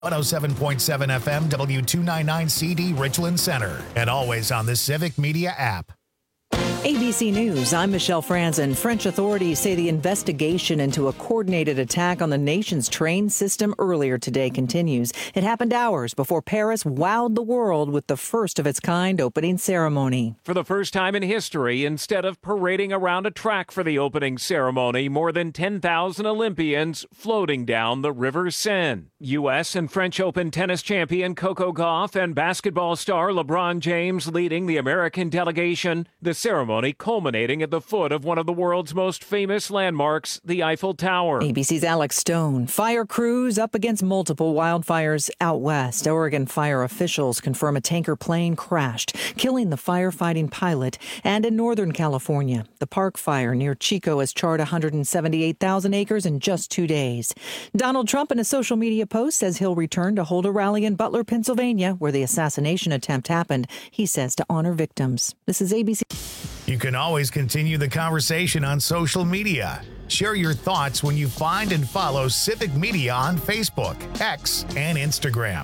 107.7 FM, W299CD, Richland Center, and always on the Civic Media app. ABC News, I'm Michelle Franzen. French authorities say the investigation into a coordinated attack on the nation's train system earlier today continues. It happened hours before Paris wowed the world with the first of its kind opening ceremony. For the first time in history, instead of parading around a track for the opening ceremony, more than 10,000 Olympians floating down the River Seine. U.S. and French Open tennis champion Coco Gauff and basketball star LeBron James leading the American delegation. The ceremony culminating at the foot of one of the world's most famous landmarks, the Eiffel Tower. ABC's Alex Stone. Fire crews up against multiple wildfires out west. Oregon fire officials confirm a tanker plane crashed, killing the firefighting pilot. And in Northern California, the Park Fire near Chico has charred 178,000 acres in just 2 days. Donald Trump in a social media post says he'll return to hold a rally in Butler, Pennsylvania, where the assassination attempt happened, he says, to honor victims. This is ABC. You can always continue the conversation on social media. Share your thoughts when you find and follow Civic Media on Facebook, X, and Instagram.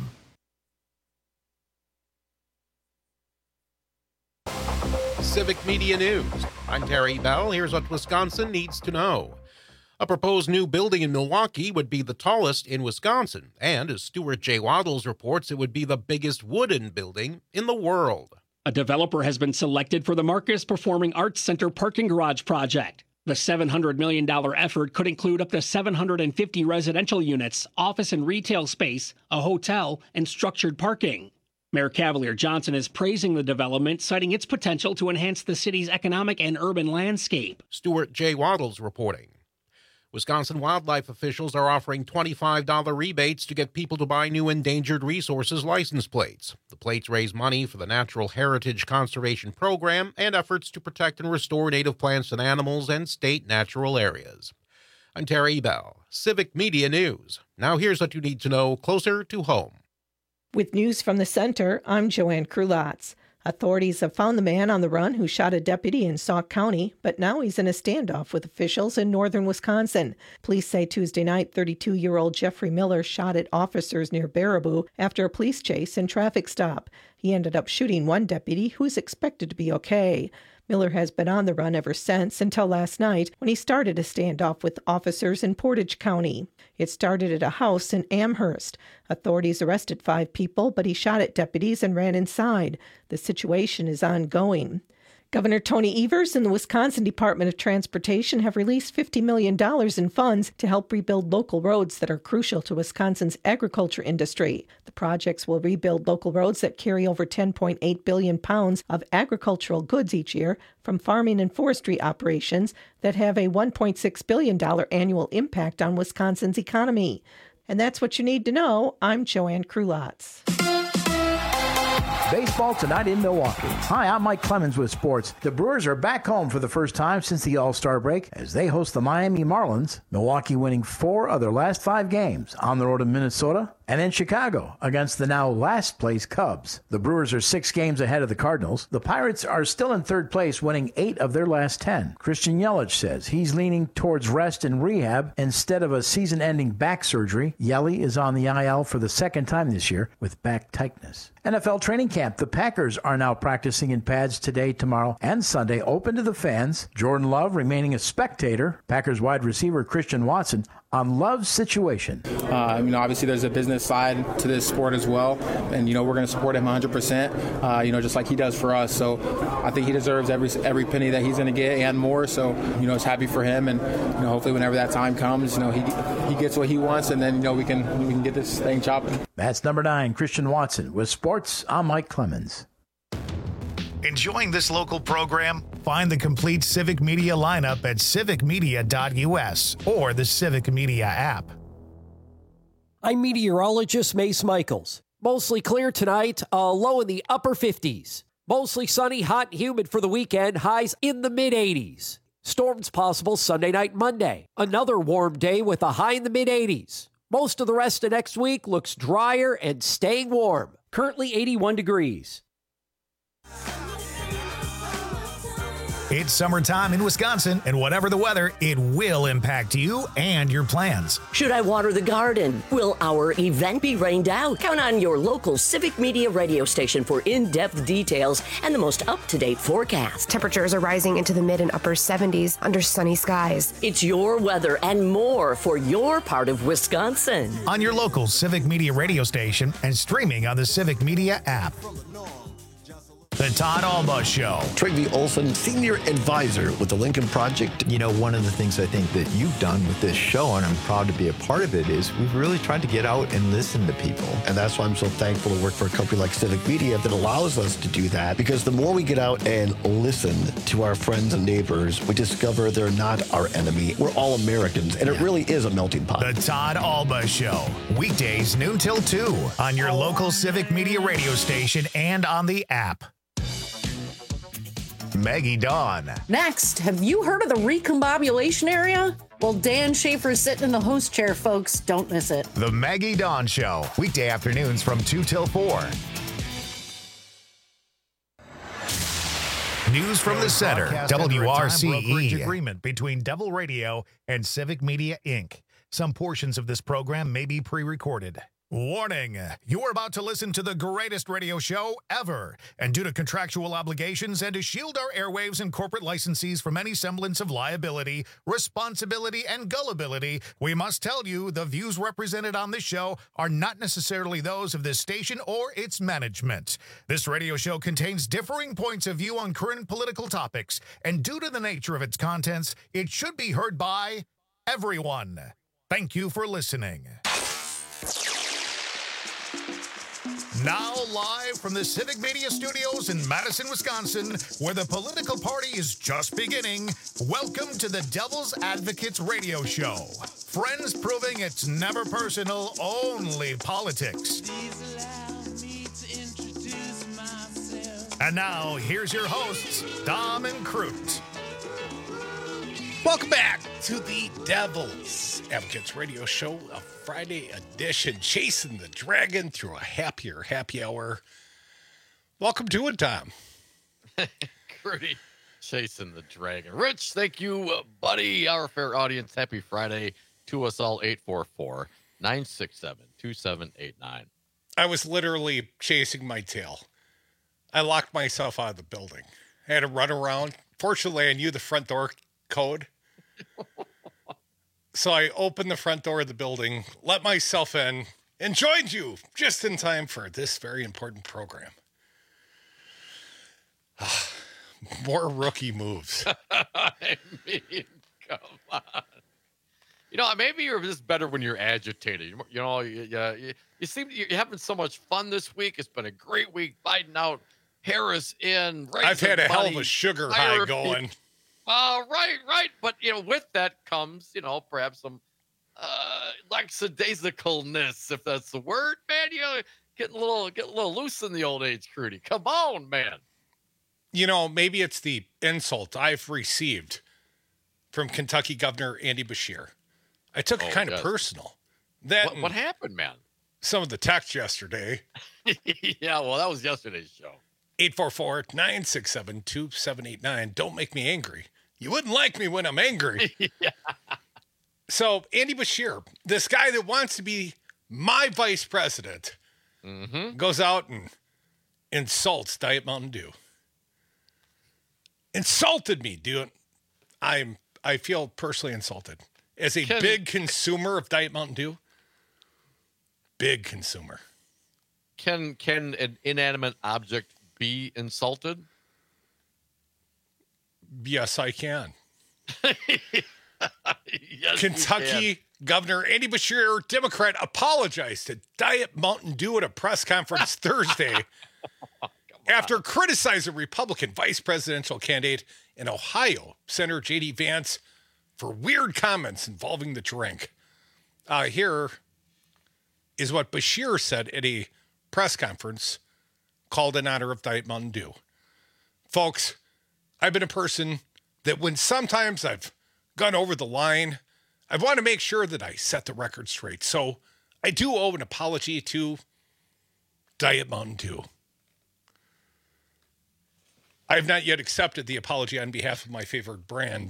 Civic Media News. I'm Terry Bell. Here's what Wisconsin needs to know. A proposed new building in Milwaukee would be the tallest in Wisconsin, and as Stuart J. Waddles reports, it would be the biggest wooden building in the world. A developer has been selected for the Marcus Performing Arts Center parking garage project. The $700 million effort could include up to 750 residential units, office and retail space, a hotel, and structured parking. Mayor Cavalier Johnson is praising the development, citing its potential to enhance the city's economic and urban landscape. Stuart J. Waddles reporting. Wisconsin wildlife officials are offering $25 rebates to get people to buy new endangered resources license plates. The plates raise money for the Natural Heritage Conservation Program and efforts to protect and restore native plants and animals and state natural areas. I'm Terry Bell, Civic Media News. Now here's what you need to know closer to home. With news from the center, I'm Joanne Krulatz. Authorities have found the man on the run who shot a deputy in Sauk County, but now he's in a standoff with officials in northern Wisconsin. Police say Tuesday night, 32-year-old Jeffrey Miller shot at officers near Baraboo after a police chase and traffic stop. He ended up shooting one deputy who is expected to be okay. Miller has been on the run ever since until last night when he started a standoff with officers in Portage County. It started at a house in Amherst. Authorities arrested 5 people, but he shot at deputies and ran inside. The situation is ongoing. Governor Tony Evers and the Wisconsin Department of Transportation have released $50 million in funds to help rebuild local roads that are crucial to Wisconsin's agriculture industry. The projects will rebuild local roads that carry over 10.8 billion pounds of agricultural goods each year from farming and forestry operations that have a $1.6 billion annual impact on Wisconsin's economy. And that's what you need to know. I'm Joanne Krulatz. Baseball tonight in Milwaukee. Hi, I'm Mike Clemens with sports. The Brewers are back home for the first time since the All-Star break as they host the Miami Marlins. Milwaukee winning 4 of their last 5 games on the road in Minnesota and in Chicago against the now last-place Cubs. The Brewers are 6 games ahead of the Cardinals. The Pirates are still in third place, winning 8 of their last 10. Christian Yelich says he's leaning towards rest and rehab instead of a season-ending back surgery. Yelly is on the IL for the second time this year with back tightness. NFL training camp. The Packers are now practicing in pads today, tomorrow, and Sunday, open to the fans. Jordan Love remaining a spectator. Packers wide receiver Christian Watson on Love's situation. Obviously there's a business side to this sport as well, and we're going to support him 100%. Just like he does for us. So I think he deserves every penny that he's going to get and more. So it's happy for him, and hopefully whenever that time comes, he gets what he wants, and then we can get this thing chopping. That's number 9, Christian Watson with sports. I'm Mike Clemens. Enjoying this local program? Find the complete Civic Media lineup at civicmedia.us or the Civic Media app. I'm meteorologist Mace Michaels. Mostly clear tonight, a low in the upper 50s. Mostly sunny, hot and humid for the weekend, highs in the mid-80s. Storms possible Sunday night, Monday. Another warm day with a high in the mid-80s. Most of the rest of next week looks drier and staying warm. Currently 81 degrees. It's summertime in Wisconsin, and whatever the weather, it will impact you and your plans. Should I water the garden? Will our event be rained out? Count on your local Civic Media radio station for in-depth details and the most up-to-date forecast. Temperatures are rising into the mid and upper 70s under sunny skies. It's your weather and more for your part of Wisconsin. On your local Civic Media radio station and streaming on the Civic Media app. The Todd Alba Show. Trygve Olson, Senior Advisor with the Lincoln Project. You know, one of the things I think that you've done with this show, and I'm proud to be a part of it, is we've really tried to get out and listen to people. And that's why I'm so thankful to work for a company like Civic Media that allows us to do that. Because the more we get out and listen to our friends and neighbors, we discover they're not our enemy. We're all Americans, and it really is a melting pot. The Todd Alba Show. Weekdays noon till 2 on your local Civic Media radio station and on the app. Maggie Dawn. Next, have you heard of the recombobulation area? Well, Dan Schaefer's sitting in the host chair, folks. Don't miss it. The Maggie Dawn Show. Weekday afternoons from 2 till 4. News from the center. WRCE. Agreement between Devil Radio and Civic Media, Inc. Some portions of this program may be pre-recorded. Warning, you're about to listen to the greatest radio show ever. And due to contractual obligations and to shield our airwaves and corporate licensees from any semblance of liability, responsibility, and gullibility, we must tell you the views represented on this show are not necessarily those of this station or its management. This radio show contains differing points of view on current political topics, and due to the nature of its contents, it should be heard by everyone. Thank you for listening. Now live from the Civic Media Studios in Madison, Wisconsin, where the political party is just beginning, welcome to the Devil's Advocates Radio Show. Friends proving it's never personal, only politics. And now, here's your hosts, Dom and Crute. Welcome back to the Devil's Advocates Radio Show, a Friday edition, chasing the dragon through a happier happy hour. Welcome to it, Tom. Pretty chasing the dragon. Rich, thank you, buddy. Our fair audience, happy Friday to us all. 844-967-2789. I was literally chasing my tail. I locked myself out of the building. I had to run around. Fortunately, I knew the front door code. So I opened the front door of the building, let myself in, and joined you just in time for this very important program. More rookie moves. I mean, come on. You know, maybe you're just better when you're agitated. You know, you seem you're having so much fun this week. It's been a great week. Biden out, Harris in. I've had a hell of a sugar high going. Right. But, you know, with that comes, you know, perhaps some lackadaisicalness, if that's the word, man. You know, get a little loose in the old age, Crudy. Come on, man. You know, maybe it's the insult I've received from Kentucky Governor Andy Beshear. I took it kind of personal. What happened, man? Some of the text yesterday. Yeah, well, that was yesterday's show. 844-967-2789. Don't make me angry. You wouldn't like me when I'm angry. Yeah. So Andy Beshear, this guy that wants to be my vice president, goes out and insults Diet Mountain Dew. Insulted me, dude. I feel personally insulted. As a big consumer of Diet Mountain Dew, big consumer. Can an inanimate object be insulted? Yes, I can. Yes, Kentucky Governor Andy Beshear, Democrat, apologized to Diet Mountain Dew at a press conference Thursday after criticizing Republican vice presidential candidate in Ohio, Senator J.D. Vance, for weird comments involving the drink. Here is what Beshear said at a press conference called in honor of Diet Mountain Dew. Folks, I've been a person that when sometimes I've gone over the line, I want to make sure that I set the record straight. So I do owe an apology to Diet Mountain Dew. I have not yet accepted the apology on behalf of my favorite brand.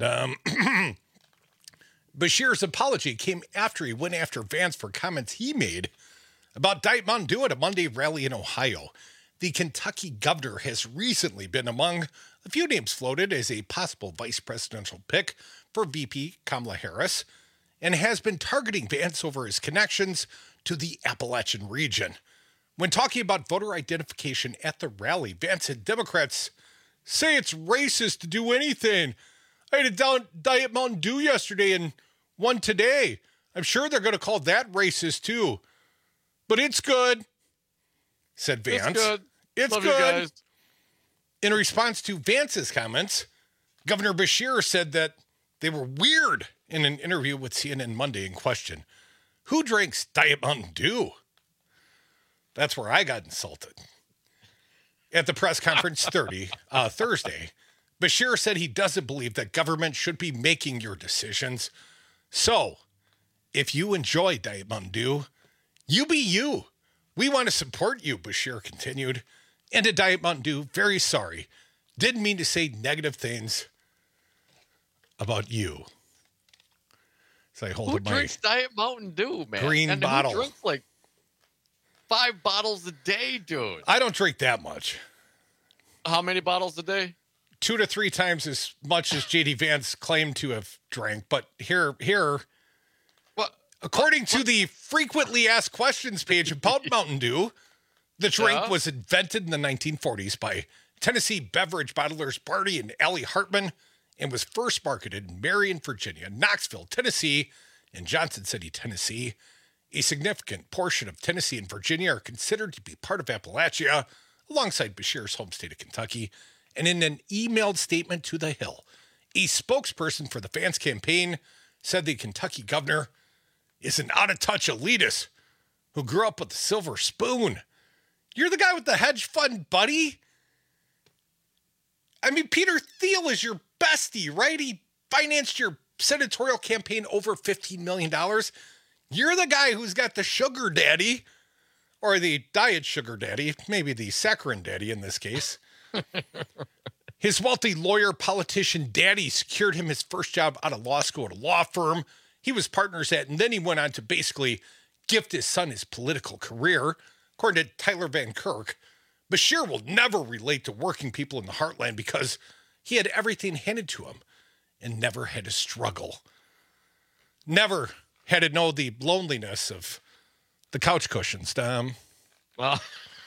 Beshear's apology came after he went after Vance for comments he made about Diet Mountain Dew at a Monday rally in Ohio. The Kentucky governor has recently been among a few names floated as a possible vice presidential pick for VP Kamala Harris and has been targeting Vance over his connections to the Appalachian region. When talking about voter identification at the rally, Vance said Democrats say it's racist to do anything. I had a Diet Mountain Dew yesterday and one today. I'm sure they're going to call that racist too. But it's good, said Vance. It's good. It's Love good. You guys. In response to Vance's comments, Governor Beshear said that they were weird in an interview with CNN Monday in question. Who drinks Diet Mountain Dew? That's where I got insulted. At the press conference Thursday, Beshear said he doesn't believe that government should be making your decisions. So, if you enjoy Diet Mountain Dew, you be you. We want to support you, Beshear continued. And to Diet Mountain Dew, very sorry. Didn't mean to say negative things about you. So I hold Who up my drinks Diet Mountain Dew, man? green bottle. Who drinks like 5 bottles a day, dude? I don't drink that much. How many bottles a day? 2 to 3 times as much as J.D. Vance claimed to have drank. But here, according to the frequently asked questions page about Mountain Dew, the drink was invented in the 1940s by Tennessee beverage bottlers Barty and Allie Hartman and was first marketed in Marion, Virginia, Knoxville, Tennessee, and Johnson City, Tennessee. A significant portion of Tennessee and Virginia are considered to be part of Appalachia, alongside Beshear's home state of Kentucky. And in an emailed statement to The Hill, a spokesperson for the Vance campaign said the Kentucky governor is an out-of-touch elitist who grew up with a silver spoon. You're the guy with the hedge fund, buddy. I mean, Peter Thiel is your bestie, right? He financed your senatorial campaign over $15 million. You're the guy who's got the sugar daddy, or the diet sugar daddy, maybe the saccharin daddy in this case. His wealthy lawyer, politician daddy secured him his first job out of law school at a law firm he was partners at, and then he went on to basically gift his son his political career. According to Tyler Van Kirk, Beshear will never relate to working people in the heartland because he had everything handed to him and never had to struggle. Never had to know the loneliness of the couch cushions, Tom. Well,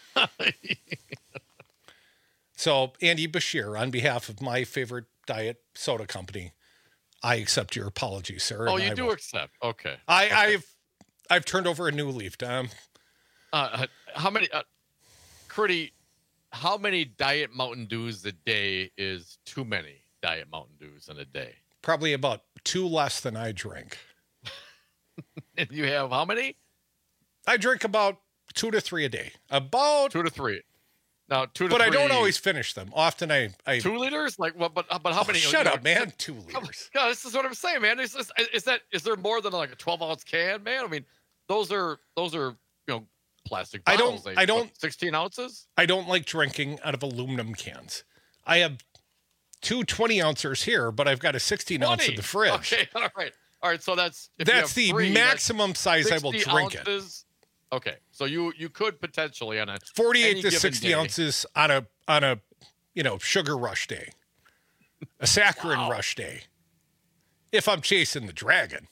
so Andy Beshear, on behalf of my favorite diet soda company, I accept your apology, sir. Oh, you do accept. Okay. I've turned over a new leaf, Tom. How many, Critty, how many Diet Mountain Dews a day is too many Diet Mountain Dews in a day? Probably about 2 less than I drink. And you have how many? I drink about 2 to 3 a day. About 2 to 3. Now, 2 to 3. But I don't always finish them. Often I 2 liters? Like what? But how many? Shut up, man. 2 liters. God, this is what I'm saying, man. Is there more than like a 12-ounce can, man? I mean, those are plastic bottles. I don't 16 ounces. I don't like drinking out of aluminum cans. I have 2 20-ouncers here, but I've got a 16-ounce in the fridge. Okay, all right. So that's the maximum size I will drink ounces. Okay, so you could potentially on a 48 to 60 ounces on a sugar rush day, a saccharin rush day. If I'm chasing the dragon.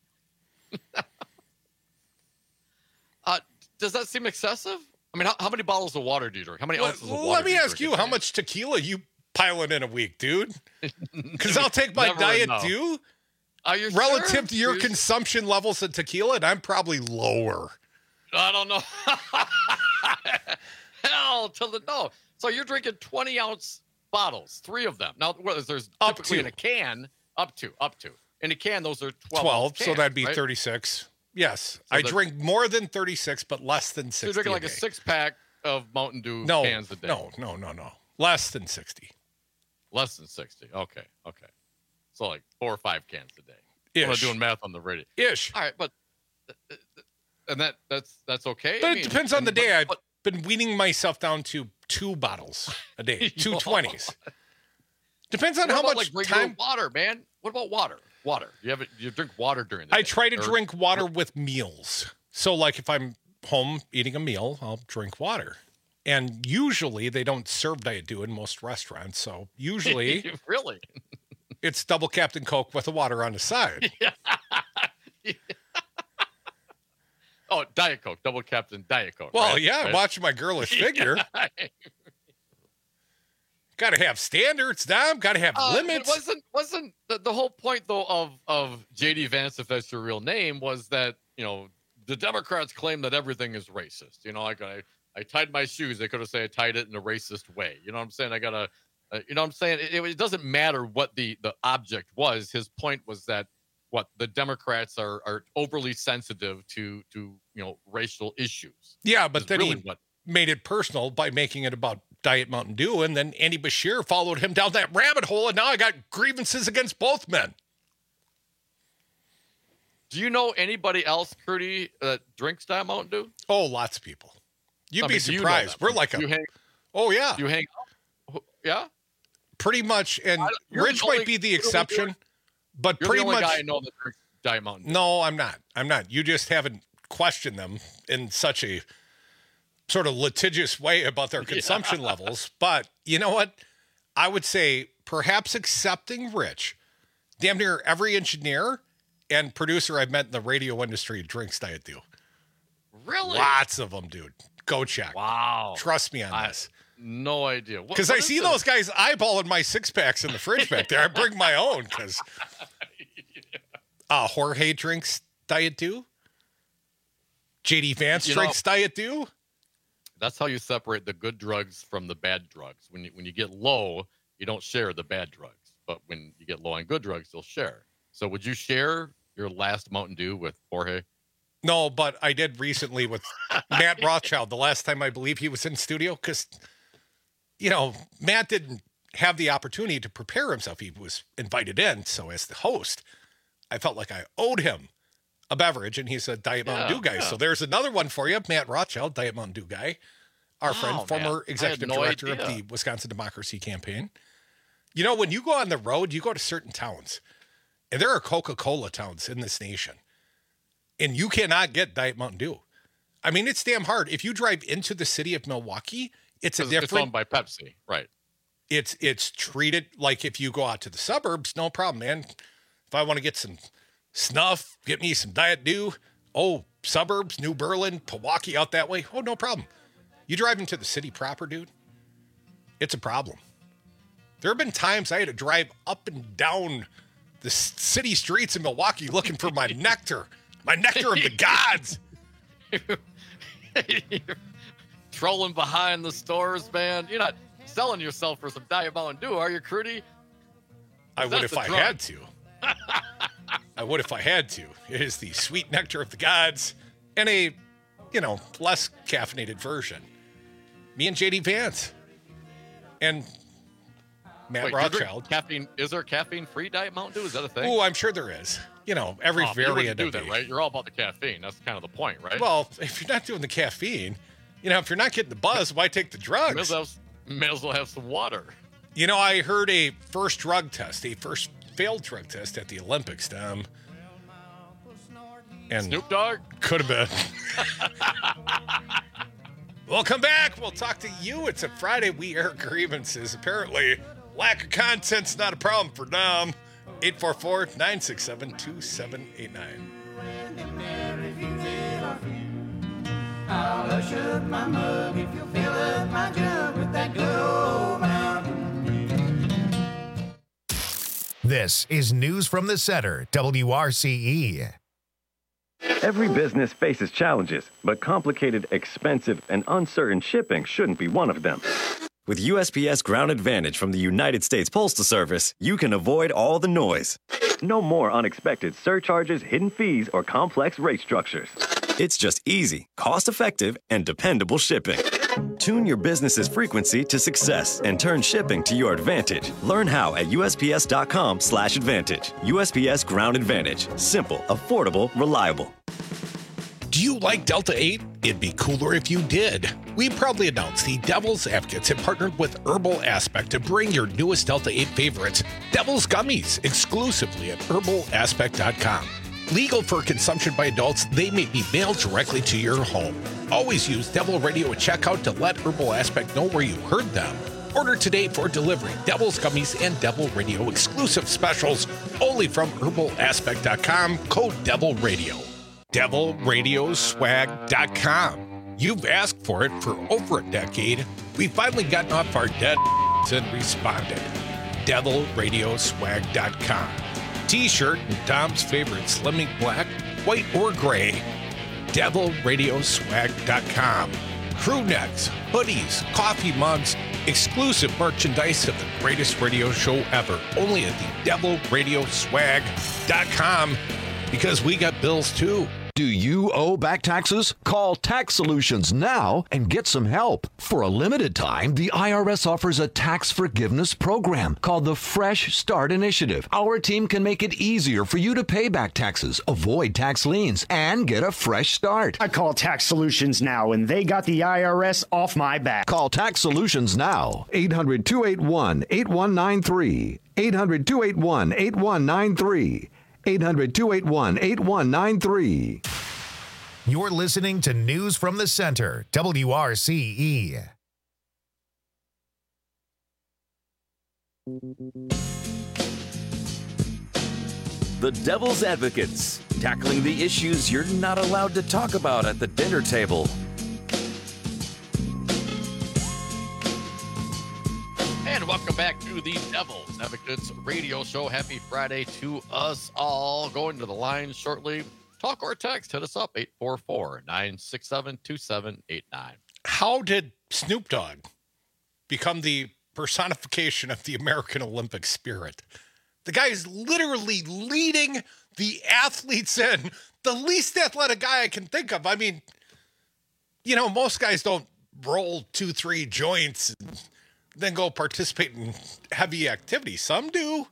Does that seem excessive? I mean, how many bottles of water do you drink? How many ounces of water? Let me ask you, how much tequila you piling in a week, dude? Because I'll take my Diet Dew relative to your consumption levels of tequila, and I'm probably lower. I don't know. Hell to the no. So you're drinking 20-ounce bottles, 3 of them. Now, there's typically in a can up to. In a can, those are 12 cans, so that'd be right? 36. Yes, So I drink more than 36, but less than 60. So you're drinking like a 6-pack of Mountain Dew cans a day. No. Less than 60. Less than 60. Okay. So like 4 or 5 cans a day. Ish. I'm not doing math on the radio. Ish. All right, but and that's okay. But it depends on the day. I've been weaning myself down to 2 bottles a day, 2 20s. Depends on how much like regular water, man. What about water? Water. You drink water during the day? I try to drink water with meals. So, like, if I'm home eating a meal, I'll drink water. And usually they don't serve Diet Dew in most restaurants. So usually really, it's double Captain Coke with the water on the side. Yeah. Oh, Diet Coke, double Captain Diet Coke. Well, right? yeah, right? watching my girlish figure. Got to have standards, Dom. Got to have limits. Wasn't the whole point though of JD Vance, if that's your real name, was that the Democrats claim that everything is racist. Like I tied my shoes. They could have said I tied it in a racist way. You know what I'm saying? I gotta, It doesn't matter what the object was. His point was that the Democrats are overly sensitive to racial issues. Yeah, but then really he made it personal by making it about Diet Mountain Dew, and then Andy Bashir followed him down that rabbit hole, and now I got grievances against both men. Do you know anybody else, Curdy, that drinks Diet Mountain Dew? Oh, lots of people. You'd be surprised. We're like oh, yeah. You hang out? Yeah? Pretty much. And Rich might be the exception, but you're pretty the only much. guy I know that drinks Diet Mountain Dew. No, I'm not. You just haven't questioned them in such a sort of litigious way about their consumption levels. But you know what? I would say perhaps accepting Rich, damn near every engineer and producer I've met in the radio industry drinks Diet Dew. Really? Lots of them, dude. Go check. Wow. Trust me on this. No idea. Because I see those guys eyeballing my 6-packs in the fridge back there. I bring my own because Jorge drinks Diet Dew. JD Vance drinks Diet Dew. That's how you separate the good drugs from the bad drugs. When you get low, you don't share the bad drugs. But when you get low on good drugs, you'll share. So would you share your last Mountain Dew with Jorge? No, but I did recently with Matt Rothschild, the last time I believe he was in studio, because, Matt didn't have the opportunity to prepare himself. He was invited in. So as the host, I felt like I owed him a beverage, and he's a Diet Mountain Dew guy. Yeah. So there's another one for you, Matt Rothschild, Diet Mountain Dew guy, our friend, former executive director of the Wisconsin Democracy Campaign. When you go on the road, you go to certain towns, and there are Coca-Cola towns in this nation. And you cannot get Diet Mountain Dew. I mean, it's damn hard. If you drive into the city of Milwaukee, it's It's owned by Pepsi, right? It's treated like if you go out to the suburbs, no problem, man. If I want to get some snuff, get me some Diet Dew. Oh, suburbs, New Berlin, Pewaukee, out that way. Oh, no problem. You drive into the city proper, dude, it's a problem. There have been times I had to drive up and down the city streets in Milwaukee looking for my nectar. My nectar of the gods. Trolling behind the stores, man. You're not selling yourself for some Diet Mountain Dew, are you, Crudy? I would if I had to. I would if I had to. It is the sweet nectar of the gods and a, less caffeinated version. Me and JD Vance. And Matt Rothschild. Caffeine? Is there caffeine-free Diet Mountain Dew? Is that a thing? Oh, I'm sure there is. Every variant do that, right? You're all about the caffeine. That's kind of the point, right? Well, if you're not doing the caffeine, if you're not getting the buzz, why take the drugs? May as well have some water. I heard a first failed drug test at the Olympics, Tom. And Snoop Dogg? Could have been. We'll come back. We'll talk to you. It's a Friday. We air grievances. Apparently, lack of content's not a problem for Dom. 844-967-2789. I'll hush up my mug if you'll fill up my jug with that good old Mountain. This is News from the Center, WRCE. Every business faces challenges, but complicated, expensive, and uncertain shipping shouldn't be one of them. With USPS Ground Advantage from the United States Postal Service, you can avoid all the noise. No more unexpected surcharges, hidden fees, or complex rate structures. It's just easy, cost-effective, and dependable shipping. Tune your business's frequency to success and turn shipping to your advantage. Learn how at USPS.com/advantage. USPS Ground Advantage. Simple, affordable, reliable. Do you like Delta 8? It'd be cooler if you did. We proudly announce the Devil's Advocates have partnered with Herbal Aspect to bring your newest Delta 8 favorites, Devil's Gummies, exclusively at herbalaspect.com. Legal for consumption by adults, they may be mailed directly to your home. Always use Devil Radio at checkout to let Herbal Aspect know where you heard them. Order today for delivery. Devil's Gummies and Devil Radio exclusive specials only from herbalaspect.com. Code Devil Radio. DevilRadioswag.com. You've asked for it for over a decade. We've finally gotten off our dead and responded. DevilRadioswag.com. T-shirt and Tom's favorite slimming black, white, or gray. DevilRadioswag.com. Crew necks, hoodies, coffee mugs, exclusive merchandise of the greatest radio show ever. Only at the DevilRadioswag.com. Because we got bills too. Do you owe back taxes? Call Tax Solutions now and get some help. For a limited time, the IRS offers a tax forgiveness program called the Fresh Start Initiative. Our team can make it easier for you to pay back taxes, avoid tax liens, and get a fresh start. I call Tax Solutions now, and they got the IRS off my back. Call Tax Solutions now. 800-281-8193. 800-281-8193. 800-281-8193. You're listening to News from the Center, WRCE. The Devil's Advocates, tackling the issues you're not allowed to talk about at the dinner table. And welcome back to the Devil's Advocates radio show. Happy Friday to us all. Going to the line shortly. Talk or text. Hit us up, 844-967-2789. How did Snoop Dogg become the personification of the American Olympic spirit? The guy is literally leading the athletes in. The least athletic guy I can think of. I mean, you know, most guys don't roll 2-3 joints and then go participate in heavy activity. Some do.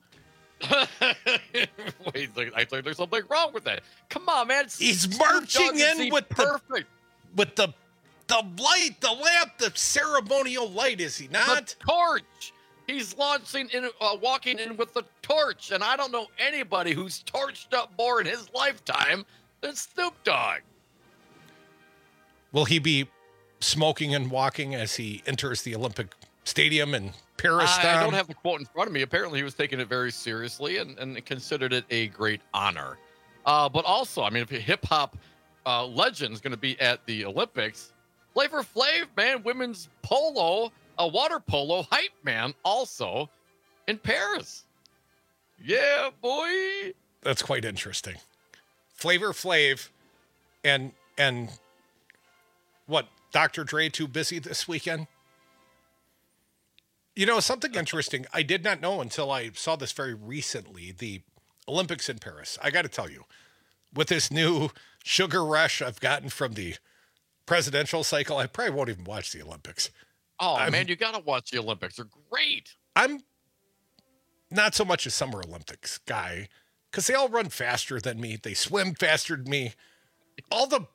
Wait, I think there's something wrong with that. Come on, man. He's marching in with perfect. the light, the lamp, the ceremonial light, is he not? The torch. He's launching in, walking in with the torch, and I don't know anybody who's torched up more in his lifetime than Snoop Dogg. Will he be smoking and walking as he enters the Olympic Stadium in Paris? I don't have the quote in front of me. Apparently, he was taking it very seriously and considered it a great honor. But also, I mean, if a hip-hop legend is going to be at the Olympics, Flavor Flav, man, women's polo, a water polo hype man, also in Paris. Yeah, boy. That's quite interesting. Flavor Flav and what, Dr. Dre too busy this weekend? You know, something interesting I did not know until I saw this very recently, the Olympics in Paris. I got to tell you, with this new sugar rush I've gotten from the presidential cycle, I probably won't even watch the Olympics. Oh, man, you got to watch the Olympics. They're great. I'm not so much a Summer Olympics guy because they all run faster than me. They swim faster than me. All the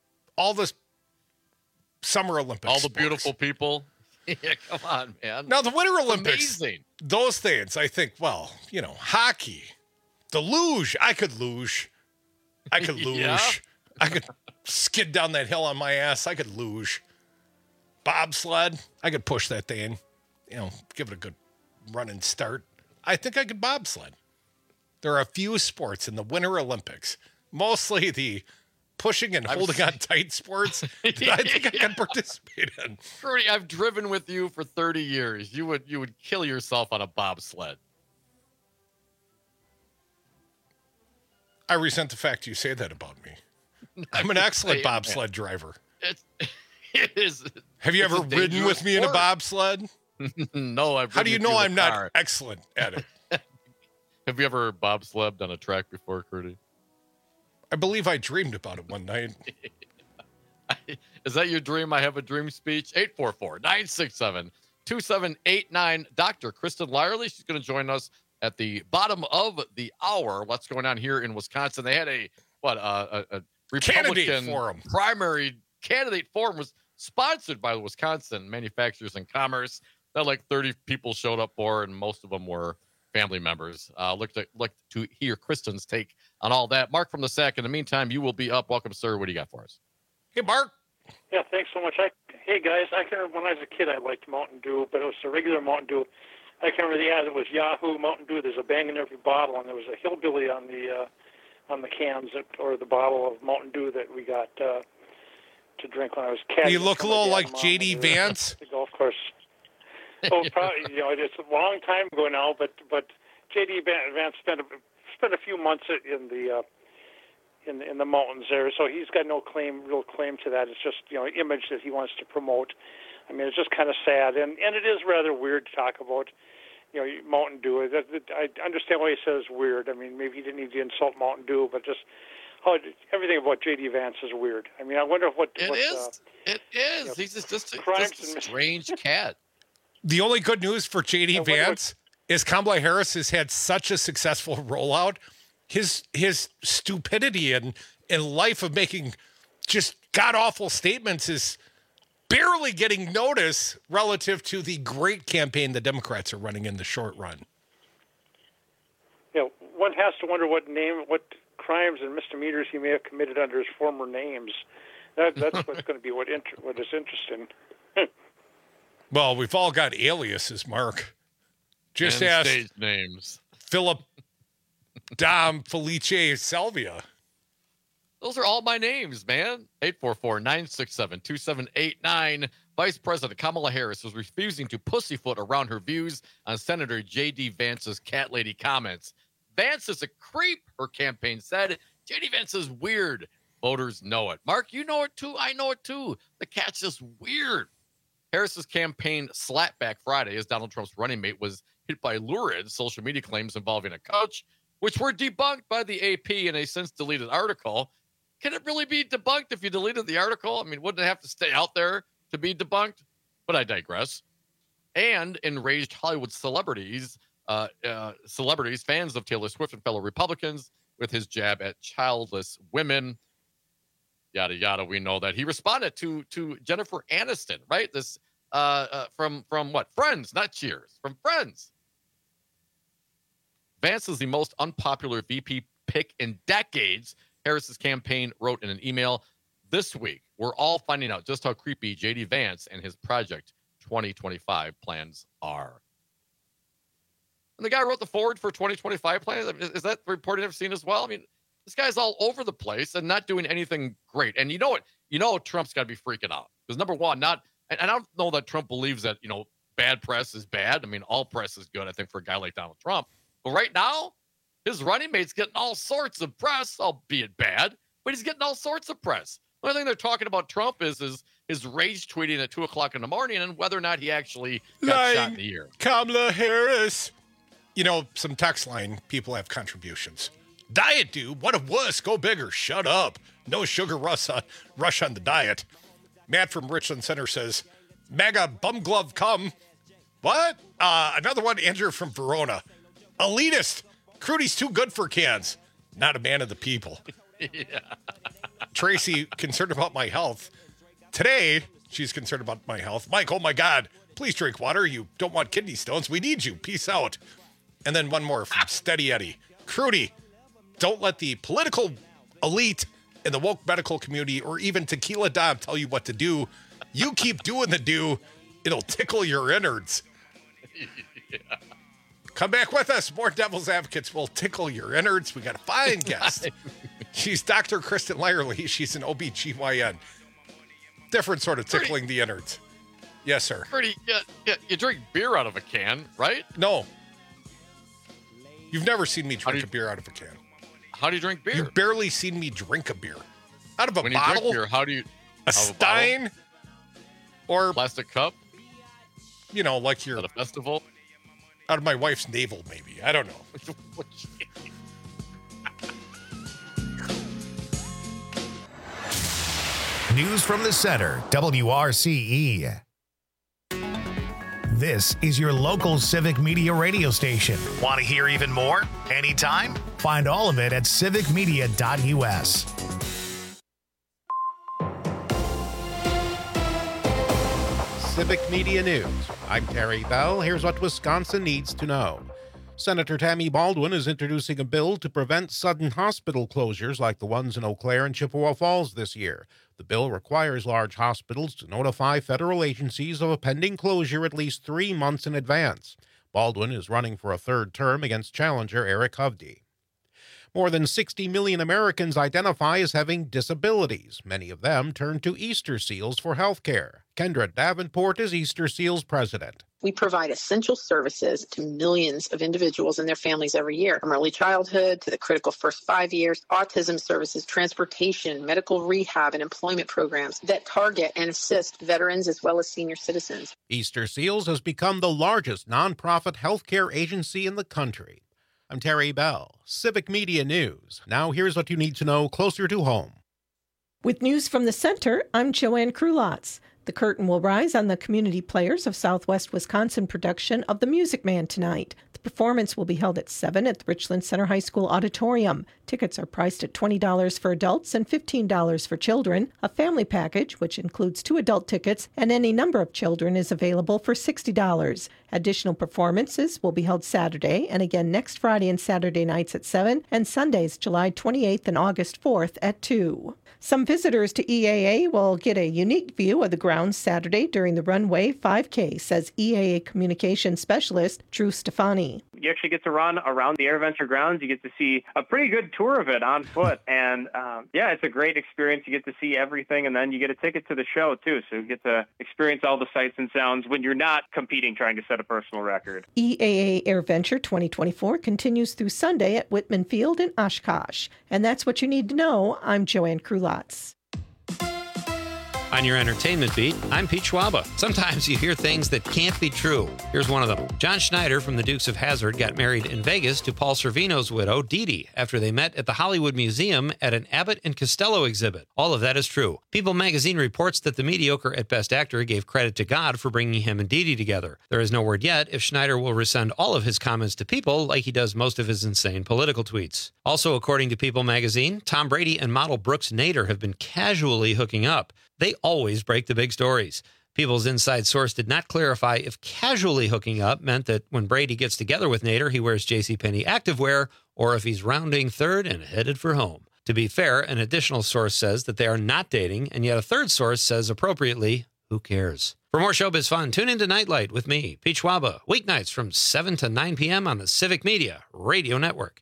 Summer Olympics. All the beautiful people. Yeah, come on, man. Now, the Winter Olympics, amazing. Those things, I think, well, you know, hockey, the luge, I could luge. Yeah. I could skid down that hill on my ass. I could luge. Bobsled, I could push that thing, you know, give it a good run and start. I think I could bobsled. There are a few sports in the Winter Olympics, mostly the pushing and holding on tight sports that I think I can participate in. Rudy, I've driven with you for 30 years. You would kill yourself on a bobsled. I resent the fact you say that about me. I'm an excellent bobsled driver. It is. Have you ever ridden with me in a bobsled? No, I've. How do you know I'm not excellent at it? Have you ever bobsledded on a track before, Rudy? I believe I dreamed about it one night. Is that your dream? I have a dream speech. 844-967-2789. Dr. Kristen Lyerly. She's going to join us at the bottom of the hour. What's going on here in Wisconsin? They had a Republican Forum. primary candidate forum was sponsored by the Wisconsin Manufacturers and Commerce. That like 30 people showed up for, and most of them were family members. Look to hear Kristen's take on all that. Mark from the Sack. In the meantime, you will be up. Welcome, sir. What do you got for us? Hey, Mark. Yeah, thanks so much. Hey, guys, I can remember when I was a kid, I liked Mountain Dew, but it was a regular Mountain Dew. I can remember the ad. It was Yahoo Mountain Dew. There's a bang in every bottle, and there was a hillbilly on the cans or the bottle of Mountain Dew that we got to drink when I was a kid. You look a little like J.D. Vance. The golf course. Oh, probably. It's a long time ago now, but J.D. Vance spent a few months in the mountains there, so he's got no real claim to that. It's just image that he wants to promote. I mean, it's just kind of sad, and it is rather weird to talk about. Mountain Dew. I understand why he says weird. I mean, maybe he didn't need to insult Mountain Dew, but just everything about J.D. Vance is weird. I mean, I wonder what it is. It is. He's just a strange cat. The only good news for J.D. Vance is Kamala Harris has had such a successful rollout. His stupidity and life of making just god-awful statements is barely getting notice relative to the great campaign the Democrats are running in the short run. One has to wonder what crimes and misdemeanors he may have committed under his former names. That's what's going to be what is interesting. Well, we've all got aliases, Mark. Just and ask stage names. Philip Dom Felice Salvia. Those are all my names, man. 844-967-2789. Vice President Kamala Harris is refusing to pussyfoot around her views on Senator J.D. Vance's cat lady comments. Vance is a creep, her campaign said. J.D. Vance is weird. Voters know it. Mark, you know it too. I know it too. The cat's just weird. Harris's campaign slapback Friday as Donald Trump's running mate was hit by lurid social media claims involving a coach, which were debunked by the AP in a since deleted article. Can it really be debunked if you deleted the article? I mean, wouldn't it have to stay out there to be debunked? But I digress. And enraged Hollywood celebrities, fans of Taylor Swift and fellow Republicans, with his jab at childless women. Yada, yada, we know that. He responded to Jennifer Aniston, right? This from what? Friends, not Cheers. From Friends. Vance is the most unpopular VP pick in decades, Harris's campaign wrote in an email. This week, we're all finding out just how creepy J.D. Vance and his Project 2025 plans are. And the guy wrote the forward for 2025 plans. I mean, is that the report I've seen as well? I mean, this guy's all over the place and not doing anything great. And you know what? Trump's got to be freaking out. Because number one, and I don't know that Trump believes that, bad press is bad. I mean, all press is good, I think, for a guy like Donald Trump. But right now, his running mate's getting all sorts of press, albeit bad, but he's getting all sorts of press. The only thing they're talking about Trump is his rage tweeting at 2 o'clock in the morning and whether or not he actually got shot in the ear. Kamala Harris. Some text line people have contributions. Diet dude, what a wuss. Go bigger. Shut up. No sugar rush on the diet. Matt from Richland Center says, MAGA bum glove come. What? Another one, Andrew from Verona. Elitist. Crudy's too good for cans. Not a man of the people. Yeah. Tracy, concerned about my health. Today, she's concerned about my health. Mike, oh my God. Please drink water. You don't want kidney stones. We need you. Peace out. And then one more from Steady Eddie. Crudy, don't let the political elite in the woke medical community or even Tequila Dom tell you what to do. You keep doing the do. It'll tickle your innards. Yeah. Come back with us. More Devil's Advocates will tickle your innards. We got a fine guest. She's Dr. Kristen Lyerly. She's an OBGYN. Different sort of tickling the innards. Yes, sir. You drink beer out of a can, right? No. You've never seen me drink a beer out of a can. How do you drink beer? You've barely seen me drink a beer. Out of a when bottle? You drink beer, how do you... A Stein? Or... Plastic cup? Like your... At a festival? Out of my wife's navel, maybe. I don't know. News from the center, WRCE. This is your local civic media radio station. Want to hear even more? Anytime? Find all of it at civicmedia.us. Civic Media News. I'm Terry Bell. Here's what Wisconsin needs to know. Senator Tammy Baldwin is introducing a bill to prevent sudden hospital closures like the ones in Eau Claire and Chippewa Falls this year. The bill requires large hospitals to notify federal agencies of a pending closure at least 3 months in advance. Baldwin is running for a third term against challenger Eric Hovde. More than 60 million Americans identify as having disabilities. Many of them turn to Easter Seals for health care. Kendra Davenport is Easter Seals president. We provide essential services to millions of individuals and their families every year, from early childhood to the critical first 5 years, autism services, transportation, medical rehab, and employment programs that target and assist veterans as well as senior citizens. Easter Seals has become the largest nonprofit healthcare agency in the country. I'm Terry Bell, Civic Media News. Now here's what you need to know closer to home. With news from the center, I'm Joanne Krulotz. The curtain will rise on the Community Players of Southwest Wisconsin production of The Music Man tonight. The performance will be held at 7 at the Richland Center High School Auditorium. Tickets are priced at $20 for adults and $15 for children. A family package, which includes 2 adult tickets and any number of children, is available for $60. Additional performances will be held Saturday and again next Friday and Saturday nights at 7 and Sundays July 28th and August 4th at 2. Some visitors to EAA will get a unique view of the grounds Saturday during the Runway 5K, says EAA Communications Specialist Drew Stefani. You actually get to run around the AirVenture grounds. You get to see a pretty good tour of it on foot. And, it's a great experience. You get to see everything, and then you get a ticket to the show, too. So you get to experience all the sights and sounds when you're not competing trying to set a personal record. EAA AirVenture 2024 continues through Sunday at Whitman Field in Oshkosh. And that's what you need to know. I'm Joanne Krulotz. On your entertainment beat, I'm Pete Schwaba. Sometimes you hear things that can't be true. Here's one of them. John Schneider from the Dukes of Hazzard got married in Vegas to Paul Sorvino's widow, Dee Dee, after they met at the Hollywood Museum at an Abbott and Costello exhibit. All of that is true. People magazine reports that the mediocre at Best Actor gave credit to God for bringing him and Dee Dee together. There is no word yet if Schneider will rescind all of his comments to People like he does most of his insane political tweets. Also, according to People magazine, Tom Brady and model Brooks Nader have been casually hooking up. They always break the big stories. People's inside source did not clarify if casually hooking up meant that when Brady gets together with Nader, he wears JCPenney activewear, or if he's rounding third and headed for home. To be fair, an additional source says that they are not dating, and yet a third source says appropriately, who cares? For more showbiz fun, tune into Nightlight with me, Pete Schwaba, weeknights from 7 to 9 p.m. on the Civic Media Radio Network.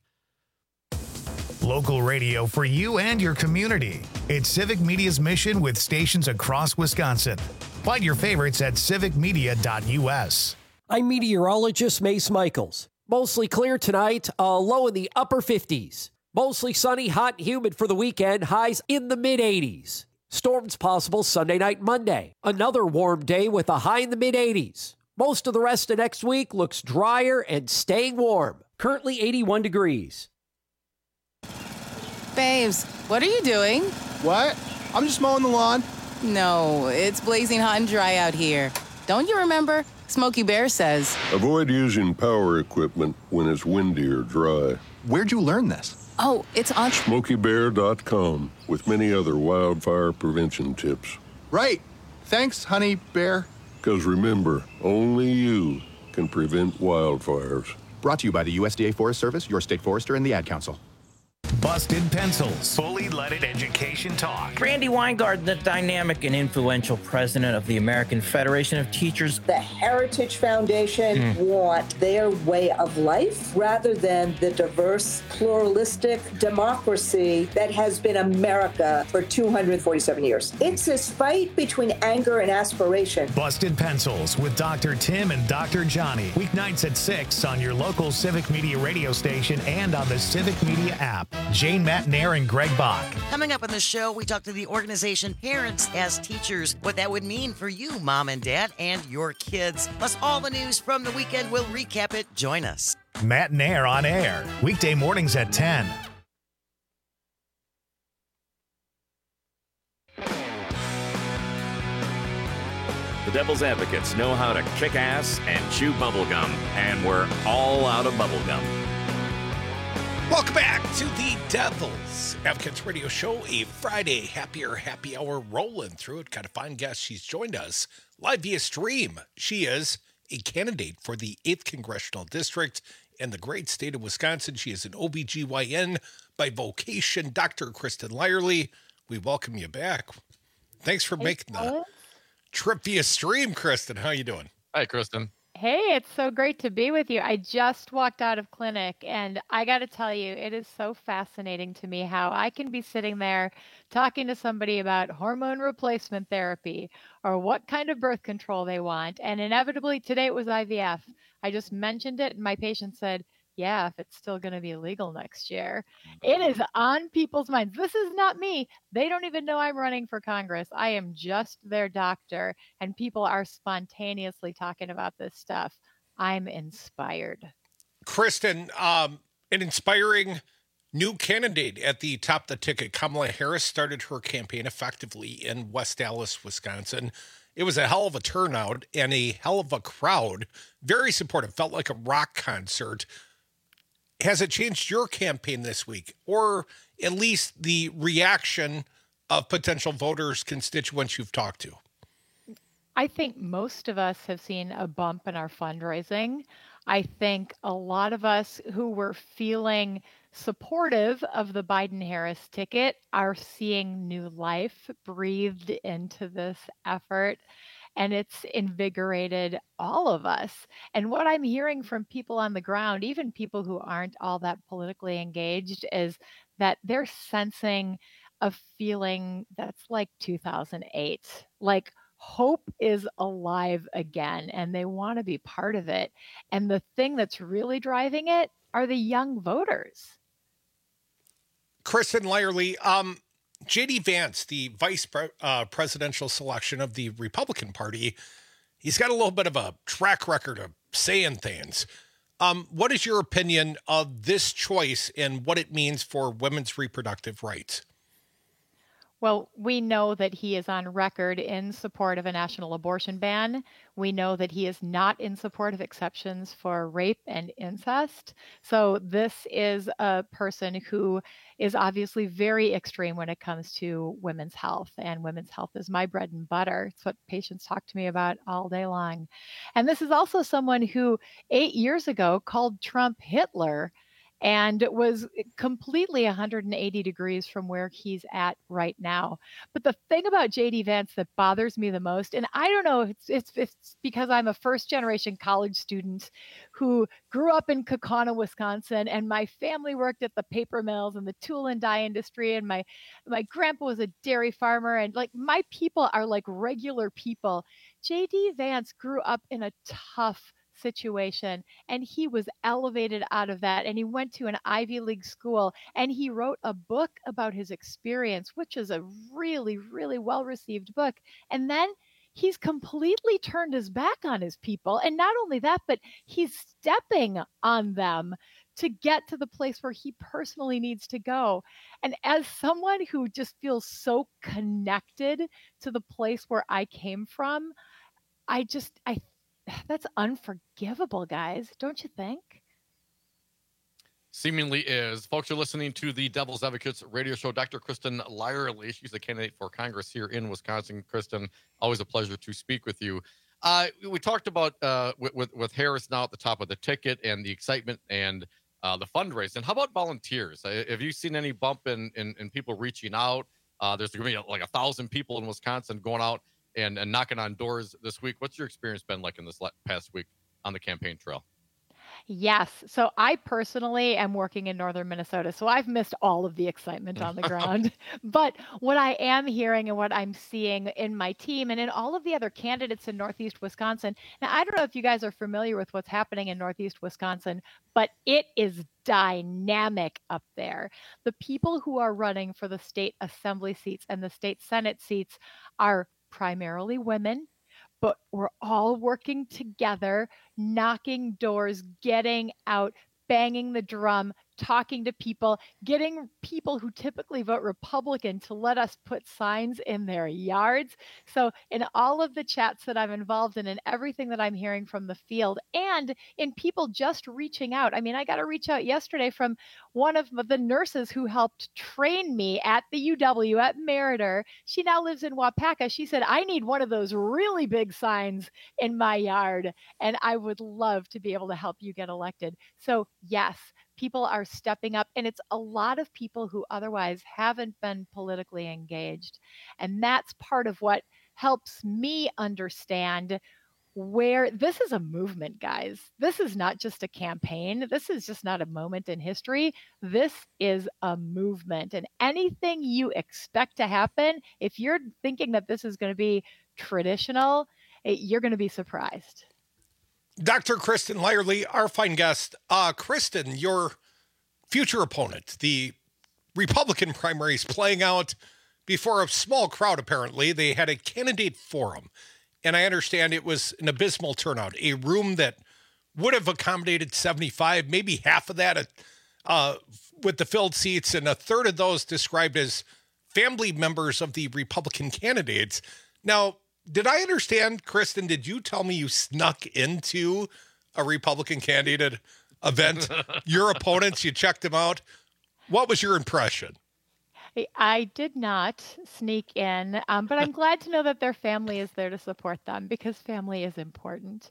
Local radio for you and your community. It's Civic Media's mission with stations across Wisconsin. Find your favorites at civicmedia.us. I'm meteorologist Mace Michaels. Mostly clear tonight, low in the upper 50s. Mostly sunny, hot and humid for the weekend, highs in the mid-80s. Storms possible Sunday night, Monday. Another warm day with a high in the mid-80s. Most of the rest of next week looks drier and staying warm. Currently 81 degrees. Babes, what are you doing? What? I'm just mowing the lawn. No, it's blazing hot and dry out here. Don't you remember? Smokey Bear says. Avoid using power equipment when it's windy or dry. Where'd you learn this? Oh, it's on SmokeyBear.com with many other wildfire prevention tips. Right. Thanks, Honey Bear. Because remember, only you can prevent wildfires. Brought to you by the USDA Forest Service, your state forester, and the Ad Council. Busted Pencils. Fully leaded education talk. Randy Weingart, the dynamic and influential president of the American Federation of Teachers. The Heritage Foundation want their way of life rather than the diverse, pluralistic democracy that has been America for 247 years. It's this fight between anger and aspiration. Busted Pencils with Dr. Tim and Dr. Johnny. Weeknights at 6 on your local Civic Media radio station and on the Civic Media app. Jane Matnair and Greg Bach. Coming up on the show, we talk to the organization Parents as Teachers, what that would mean for you, mom and dad, and your kids. Plus, all the news from the weekend. We'll recap it. Join us. Matnair on air, weekday mornings at 10. The Devil's Advocates know how to kick ass and chew bubblegum, and we're all out of bubblegum. Welcome back to the Devil's Advocates Radio Show, a Friday happy hour rolling through it. Got a fine guest. She's joined us live via stream. She is a candidate for the 8th Congressional District in the great state of Wisconsin. She is an OBGYN by vocation, Dr. Kristen Lyerly. We welcome you back. Thanks for making the trip via stream, Kristen. How you doing? Hi, Kristen. Hey, it's so great to be with you. I just walked out of clinic, and I got to tell you, it is so fascinating to me how I can be sitting there talking to somebody about hormone replacement therapy or what kind of birth control they want. And inevitably, today it was IVF. I just mentioned it, and my patient said, yeah, if it's still going to be illegal next year. It is on people's minds. This is not me. They don't even know I'm running for Congress. I am just their doctor, and people are spontaneously talking about this stuff. I'm inspired. Kristen, an inspiring new candidate at the top of the ticket. Kamala Harris started her campaign effectively in West Allis, Wisconsin. It was a hell of a turnout and a hell of a crowd. Very supportive. Felt like a rock concert. Has it changed your campaign this week, or at least the reaction of potential voters, constituents you've talked to? I think most of us have seen a bump in our fundraising. I think a lot of us who were feeling supportive of the Biden-Harris ticket are seeing new life breathed into this effort. And it's invigorated all of us. And what I'm hearing from people on the ground, even people who aren't all that politically engaged, is that they're sensing a feeling that's like 2008. Like hope is alive again, and they want to be part of it. And the thing that's really driving it are the young voters. Kristen Lyerly, J.D. Vance, the vice presidential selection of the Republican Party, he's got a little bit of a track record of saying things. What is your opinion of this choice and what it means for women's reproductive rights? Well, we know that he is on record in support of a national abortion ban. We know that he is not in support of exceptions for rape and incest. So this is a person who is obviously very extreme when it comes to women's health. And women's health is my bread and butter. It's what patients talk to me about all day long. And this is also someone who 8 years ago called Trump Hitler and was completely 180 degrees from where he's at right now. But the thing about J.D. Vance that bothers me the most, and I don't know if it's because I'm a first-generation college student who grew up in Kaukauna, Wisconsin, and my family worked at the paper mills and the tool and die industry, and my grandpa was a dairy farmer, and like my people are like regular people. J.D. Vance grew up in a tough situation, and he was elevated out of that, and he went to an Ivy League school, and he wrote a book about his experience, which is a really, really well-received book. And then he's completely turned his back on his people, and not only that, but he's stepping on them to get to the place where he personally needs to go. And as someone who just feels so connected to the place where I came from, that's unforgivable, guys. Don't you think? Seemingly is. Folks, you're listening to the Devil's Advocates radio show. Dr. Kristen Lyerly, she's a candidate for Congress here in Wisconsin. Kristen, always a pleasure to speak with you. We talked about with Harris now at the top of the ticket and the excitement and the fundraising. How about volunteers? Have you seen any bump in people reaching out? There's going to be like 1,000 people in Wisconsin going out and knocking on doors this week. What's your experience been like in this past week on the campaign trail? Yes. So I personally am working in northern Minnesota, so I've missed all of the excitement on the ground. But what I am hearing and what I'm seeing in my team and in all of the other candidates in Northeast Wisconsin, now I don't know if you guys are familiar with what's happening in Northeast Wisconsin, but it is dynamic up there. The people who are running for the state assembly seats and the state Senate seats are primarily women, but we're all working together, knocking doors, getting out, banging the drum, talking to people, getting people who typically vote Republican to let us put signs in their yards. So in all of the chats that I'm involved in and everything that I'm hearing from the field, and in people just reaching out. I mean, I got a reach out yesterday from one of the nurses who helped train me at the UW at Meriter. She now lives in Wapaka. She said, I need one of those really big signs in my yard, and I would love to be able to help you get elected. So yes, people are stepping up, and it's a lot of people who otherwise haven't been politically engaged. And that's part of what helps me understand where this is a movement, guys. This is not just a campaign. This is just not a moment in history. This is a movement. And anything you expect to happen, if you're thinking that this is going to be traditional, you're going to be surprised. Dr. Kristen Lyerly, our fine guest. Kristen, your future opponent, the Republican primaries playing out before a small crowd, apparently. They had a candidate forum, and I understand it was an abysmal turnout, a room that would have accommodated 75, maybe half of that with the filled seats, and a third of those described as family members of the Republican candidates. Now, did I understand, Kristen, did you tell me you snuck into a Republican candidate event? Your opponents, you checked them out. What was your impression? I did not sneak in, but I'm glad to know that their family is there to support them because family is important.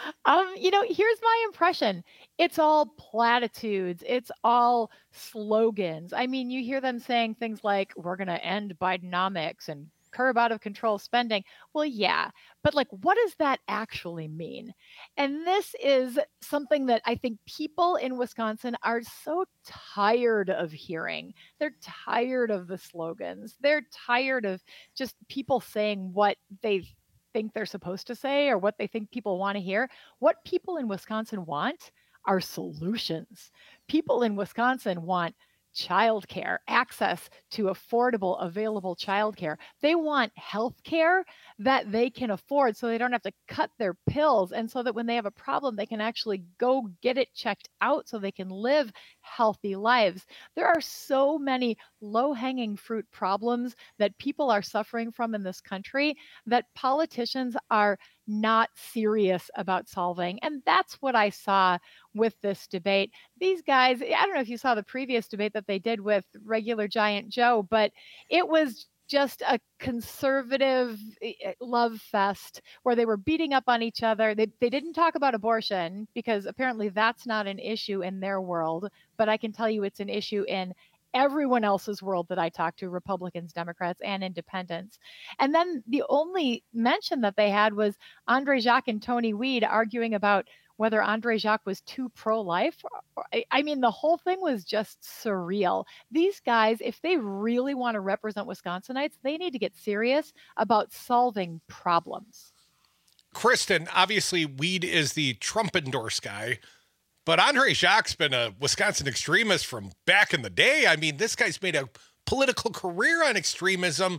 Here's my impression. It's all platitudes. It's all slogans. I mean, you hear them saying things like, we're going to end Bidenomics and curb out of control spending. Well, yeah, but what does that actually mean? And this is something that I think people in Wisconsin are so tired of hearing. They're tired of the slogans. They're tired of just people saying what they think they're supposed to say or what they think people want to hear. What people in Wisconsin want are solutions. People in Wisconsin want childcare, access to affordable, available childcare. They want health care that they can afford so they don't have to cut their pills, and so that when they have a problem, they can actually go get it checked out so they can live healthy lives. There are so many low-hanging fruit problems that people are suffering from in this country that politicians are not serious about solving. And that's what I saw with this debate. These guys, I don't know if you saw the previous debate that they did with regular Giant Joe, but it was just a conservative love fest where they were beating up on each other. They didn't talk about abortion because apparently that's not an issue in their world, but I can tell you it's an issue in everyone else's world that I talk to, Republicans, Democrats, and independents. And then the only mention that they had was Andre Jacques and Tony Weed arguing about whether Andre Jacques was too pro-life. I mean, the whole thing was just surreal. These guys, if they really want to represent Wisconsinites, they need to get serious about solving problems. Kristen, obviously Weed is the Trump-endorsed guy, but Andre Jacques' been a Wisconsin extremist from back in the day. I mean, this guy's made a political career on extremism.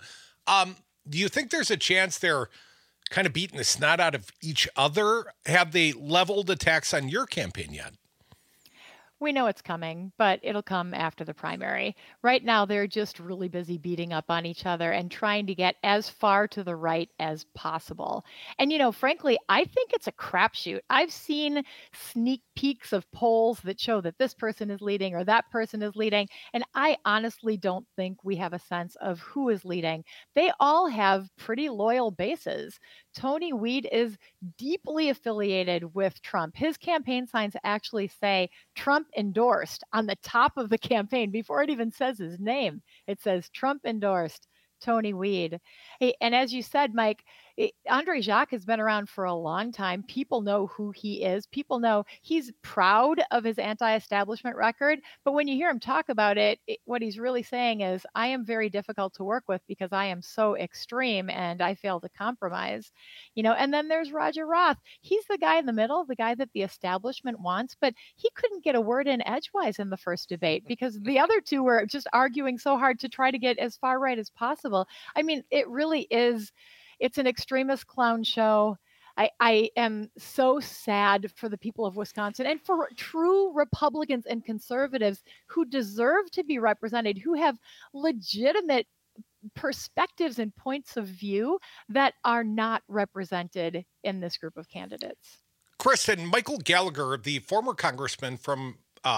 Do you think there's a chance they're kind of beating the snot out of each other? Have they leveled attacks on your campaign yet? We know it's coming, but it'll come after the primary. Right now, they're just really busy beating up on each other and trying to get as far to the right as possible. And, frankly, I think it's a crapshoot. I've seen sneak peeks of polls that show that this person is leading or that person is leading, and I honestly don't think we have a sense of who is leading. They all have pretty loyal bases. Tony Weed is deeply affiliated with Trump. His campaign signs actually say Trump endorsed on the top of the campaign before it even says his name. It says Trump endorsed Tony Weed. Hey, and as you said, Mike, Andre Jacques has been around for a long time. People know who he is. People know he's proud of his anti-establishment record. But when you hear him talk about it, what he's really saying is, I am very difficult to work with because I am so extreme and I fail to compromise. And then there's Roger Roth. He's the guy in the middle, the guy that the establishment wants, but he couldn't get a word in edgewise in the first debate because the other two were just arguing so hard to try to get as far right as possible. I mean, it really is. It's an extremist clown show. I am so sad for the people of Wisconsin and for true Republicans and conservatives who deserve to be represented, who have legitimate perspectives and points of view that are not represented in this group of candidates. Kristen, Michael Gallagher, the former congressman from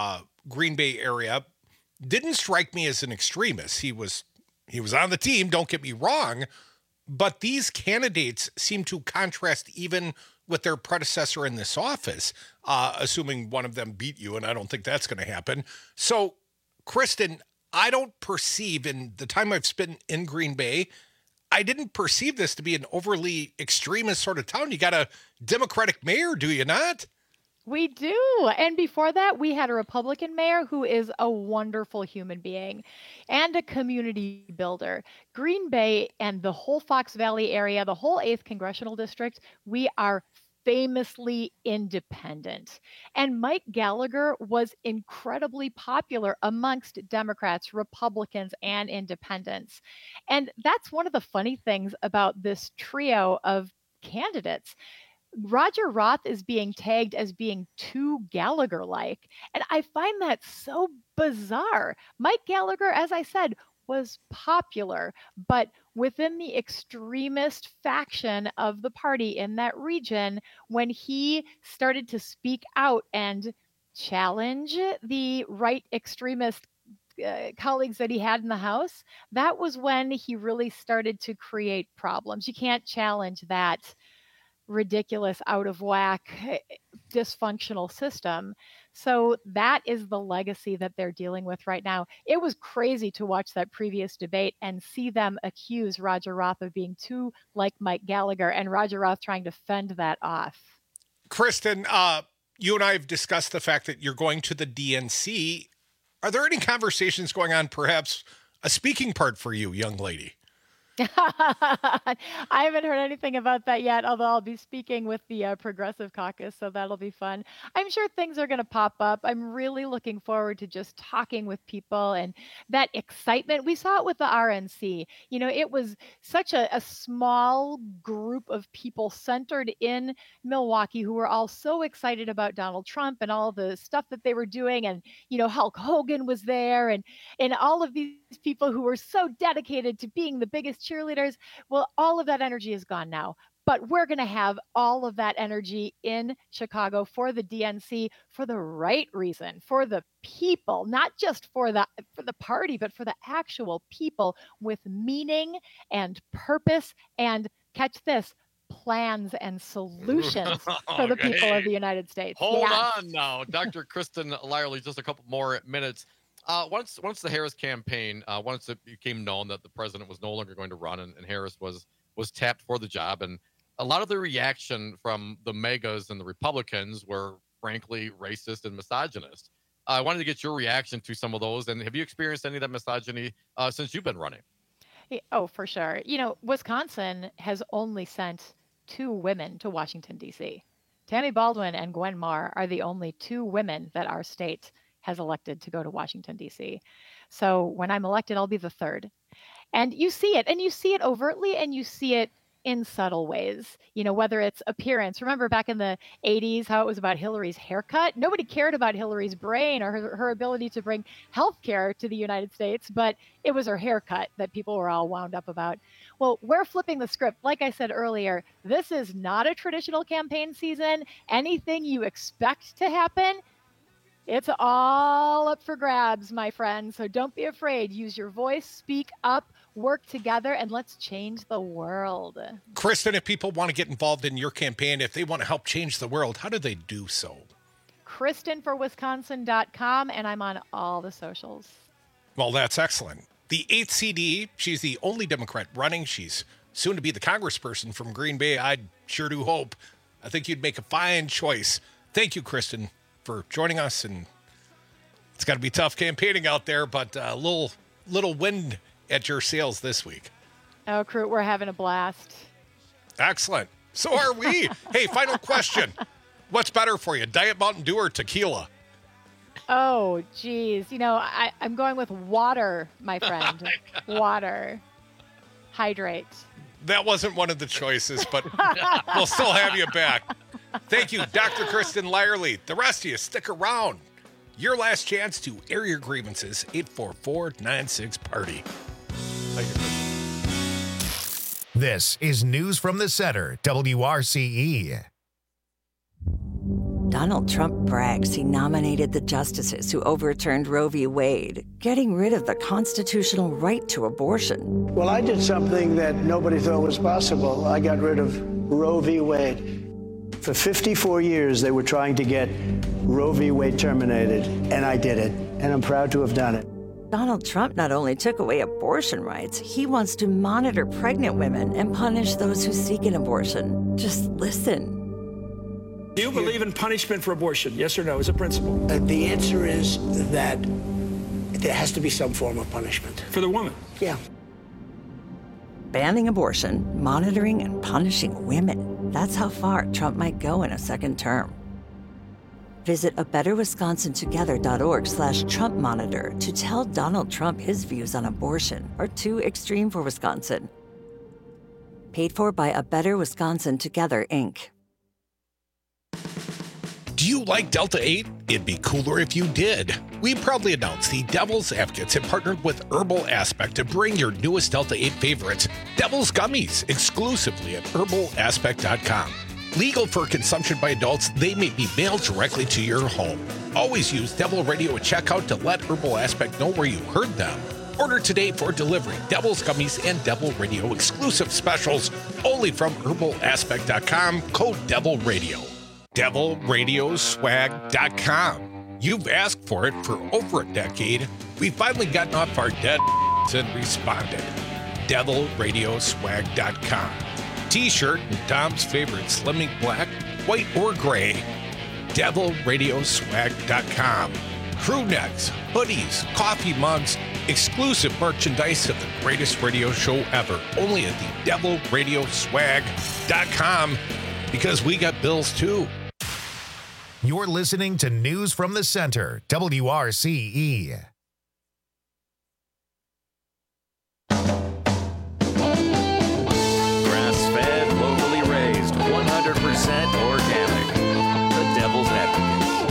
Green Bay area, didn't strike me as an extremist. He was on the team, don't get me wrong, but these candidates seem to contrast even with their predecessor in this office, assuming one of them beat you, and I don't think that's going to happen. So, Kristen, I don't perceive, in the time I've spent in Green Bay, I didn't perceive this to be an overly extremist sort of town. You got a Democratic mayor, do you not? We do. And before that, we had a Republican mayor who is a wonderful human being and a community builder. Green Bay and the whole Fox Valley area, the whole 8th Congressional District, we are famously independent. And Mike Gallagher was incredibly popular amongst Democrats, Republicans, and independents. And that's one of the funny things about this trio of candidates. Roger Roth is being tagged as being too Gallagher-like, and I find that so bizarre. Mike Gallagher, as I said, was popular, but within the extremist faction of the party in that region, when he started to speak out and challenge the right extremist colleagues that he had in the House, that was when he really started to create problems. You can't challenge that ridiculous, out of whack, dysfunctional system. So that is the legacy that they're dealing with right now. It was crazy to watch that previous debate and see them accuse Roger Roth of being too like Mike Gallagher, and Roger Roth trying to fend that off. Kristen, you and I have discussed the fact that you're going to the DNC. Are there any conversations going on, perhaps a speaking part for you, young lady? I haven't heard anything about that yet, although I'll be speaking with the Progressive Caucus, so that'll be fun. I'm sure things are going to pop up. I'm really looking forward to just talking with people and that excitement. We saw it with the RNC. You know, it was such a small group of people centered in Milwaukee who were all so excited about Donald Trump and all the stuff that they were doing. And, you know, Hulk Hogan was there and all of these people who were so dedicated to being the biggest cheerleaders. Well, all of that energy is gone now, but we're going to have all of that energy in Chicago for the DNC for the right reason, for the people, not just for the party, but for the actual people with meaning and purpose and, catch this, plans and solutions for the people of the United States. Hold on now, Dr. Kristen Lyerly, just a couple more minutes. Once the Harris campaign, once it became known that the president was no longer going to run and Harris was tapped for the job, and a lot of the reaction from the megas and the Republicans were frankly racist and misogynist. I wanted to get your reaction to some of those, and have you experienced any of that misogyny since you've been running? Oh, for sure. You know, Wisconsin has only sent 2 women to Washington, D.C. Tammy Baldwin and Gwen Marr are the only 2 women that our state has elected to go to Washington, D.C. So when I'm elected, I'll be the 3rd. And you see it overtly, and you see it in subtle ways, you know, whether it's appearance. Remember back in the 80s, how it was about Hillary's haircut? Nobody cared about Hillary's brain or her ability to bring healthcare to the United States, but it was her haircut that people were all wound up about. Well, we're flipping the script. Like I said earlier, this is not a traditional campaign season. Anything you expect to happen, it's all up for grabs, my friend. So don't be afraid. Use your voice, speak up, work together, and let's change the world. Kristen, if people want to get involved in your campaign, if they want to help change the world, how do they do so? KristenForWisconsin.com, and I'm on all the socials. Well, that's excellent. The 8th CD, she's the only Democrat running. She's soon to be the congressperson from Green Bay. I sure do hope. I think you'd make a fine choice. Thank you, Kristen, for joining us. And it's got to be tough campaigning out there, but a little wind at your sails this week. Oh, Crute, we're having a blast. Excellent. So are we. Hey, final question. What's better for you, Diet Mountain Dew or tequila? Oh, geez. You know, I'm going with water, my friend. Water. Hydrate. That wasn't one of the choices, but we'll still have you back. Thank you, Dr. Kristen Lyerly. The rest of you, stick around. Your last chance to air your grievances, 844-96-PARTY. This is News from the Center, WRCE. Donald Trump brags he nominated the justices who overturned Roe v. Wade, getting rid of the constitutional right to abortion. Well, I did something that nobody thought was possible. I got rid of Roe v. Wade. For 54 years, they were trying to get Roe v. Wade terminated, and I did it, and I'm proud to have done it. Donald Trump not only took away abortion rights, he wants to monitor pregnant women and punish those who seek an abortion. Just listen. Do you believe in punishment for abortion? Yes or no, as a principle? The answer is that there has to be some form of punishment. For the woman? Yeah. Banning abortion, monitoring and punishing women. That's how far Trump might go in a second term. Visit abetterwisconsintogether.org/Trump monitor to tell Donald Trump his views on abortion are too extreme for Wisconsin. Paid for by A Better Wisconsin Together, Inc. Do you like Delta 8? It'd be cooler if you did. We proudly announce the Devil's Advocates have partnered with Herbal Aspect to bring your newest Delta 8 favorites, Devil's Gummies, exclusively at herbalaspect.com. Legal for consumption by adults, they may be mailed directly to your home. Always use Devil Radio at checkout to let Herbal Aspect know where you heard them. Order today for delivery. Devil's Gummies and Devil Radio exclusive specials only from herbalaspect.com, code Devil Radio. DevilRadioswag.com. You've asked for it for over a decade. We've finally gotten off our dead and responded. DevilRadioswag.com. T-shirt and Tom's favorite slimming black, white, or gray. DevilRadioswag.com. Crew necks, hoodies, coffee mugs, exclusive merchandise of the greatest radio show ever. Only at the DevilRadioswag.com, because we got bills too. You're listening to News from the Center, WRCE. Grass-fed, locally raised, 100% organic. The Devil's Advocates.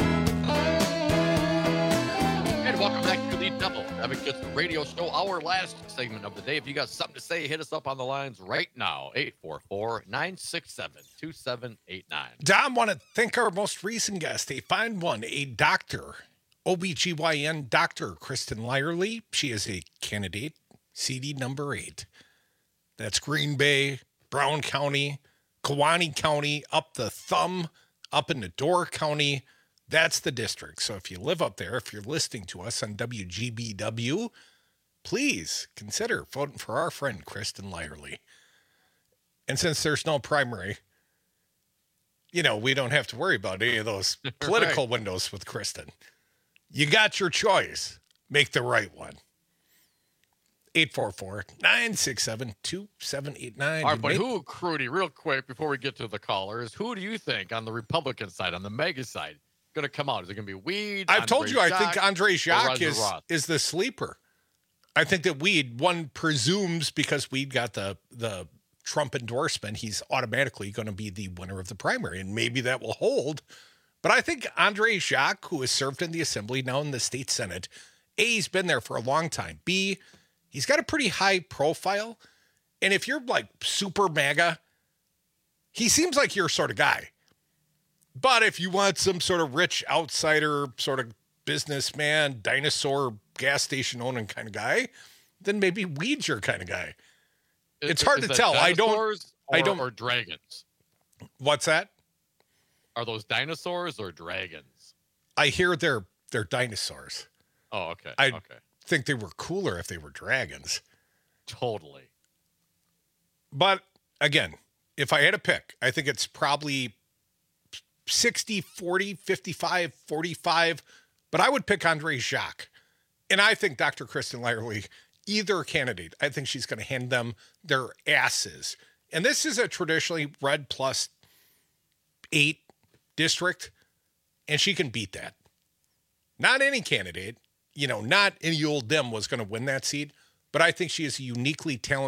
And welcome back to the Devil's Advocates radio show, our last segment of the day. If you got something to say, hit us up on the lines right now, 844-967-2789. Dom, want to thank our most recent guest, a fine one, a doctor, OBGYN Dr. Kristen Lyerly. She is a candidate, CD number 8. That's Green Bay, Brown County, Kewaunee County, up the thumb, up into Door County. That's the district. So if you live up there, if you're listening to us on WGBW, please consider voting for our friend Kristen Lyerly. And since there's no primary, we don't have to worry about any of those political windows with Kristen. You got your choice. Make the right one. 844-967-2789. All right, but who, Crudy, real quick, before we get to the callers, who do you think on the Republican side, on the MAGA side, going to come out? Is it going to be Weed? I've told you, I think Andre Jacques is the sleeper. I think that Weed, one presumes because Weed got the Trump endorsement, he's automatically going to be the winner of the primary, and maybe that will hold. But I think Andre Jacques, who has served in the Assembly, now in the State Senate, A, he's been there for a long time. B, he's got a pretty high profile. And if you're like super MAGA, he seems like your sort of guy. But if you want some sort of rich outsider, sort of businessman, dinosaur, gas station owning kind of guy, then maybe Weed's your kind of guy. It's hard to tell. I don't. Or dragons. What's that? Are those dinosaurs or dragons? I hear they're dinosaurs. Oh, okay. I think they were cooler if they were dragons. Totally. But again, if I had to pick, I think it's probably 60-40, 55-45, but I would pick Andre Jacques. And I think Dr. Kristen Lyerly, either candidate, I think she's going to hand them their asses. And this is a traditionally red plus 8 district, and she can beat that. Not any candidate, not any old Dem was going to win that seat, but I think she is a uniquely talented